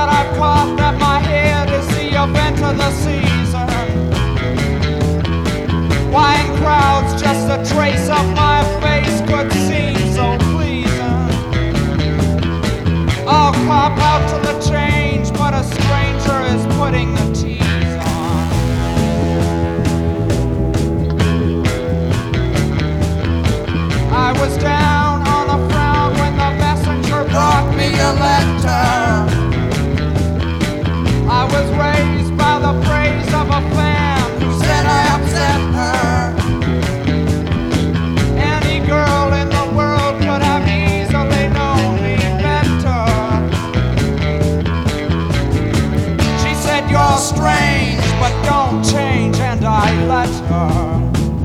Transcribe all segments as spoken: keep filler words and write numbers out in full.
that I've caught that my head is the event of the season. Why in crowds just a trace of my face could seem so pleasing. I'll cop out to the change, but a stranger is putting the tease on. I was down on the frown when the messenger brought me a letter. I was raised by the praise of a fan who said I upset her. Any girl in the world could have easily known me better. She said, you're strange, but don't change, and I let her.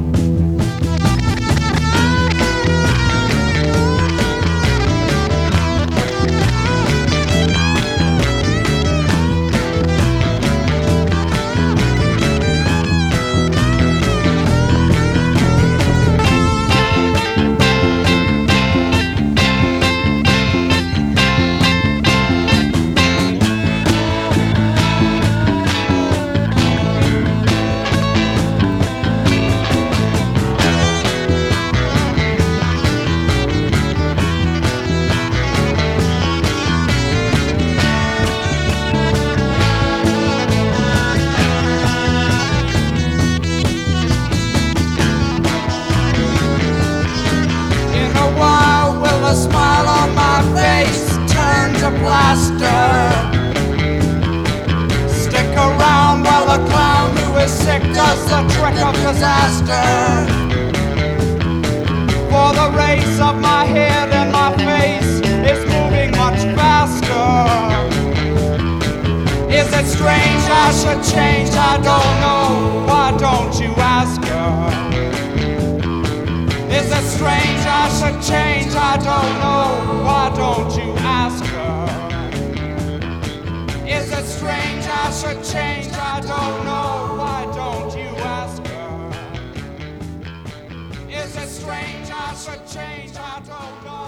A smile on my face turn to plaster. Stick around while the clown who is sick does the trick of disaster. For the race of my head and my face is moving much faster. Is it strange I should change? I don't know. Why don't you ask her? Is it strange I should change? I don't know. Why don't you ask her? Is it strange I should change? I don't know. Why don't you ask her? Is it strange I should change? I don't know.